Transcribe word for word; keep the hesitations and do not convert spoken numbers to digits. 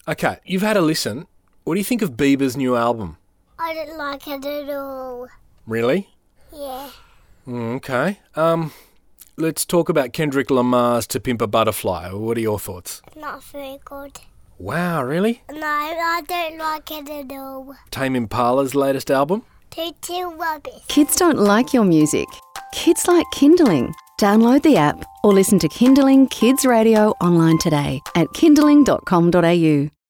Okay, you've had a listen. What do you think of Bieber's new album? I don't like it at all. Really? Yeah. Mm, okay. Um, let's talk about Kendrick Lamar's To Pimp a Butterfly. What are your thoughts? Not very good. Wow, really? No, I don't like it at all. Tame Impala's latest album? Too, too rubbish. Kids don't like your music. Kids like Kindling. Download the app or listen to Kindling Kids Radio online today at kindling dot com dot a u.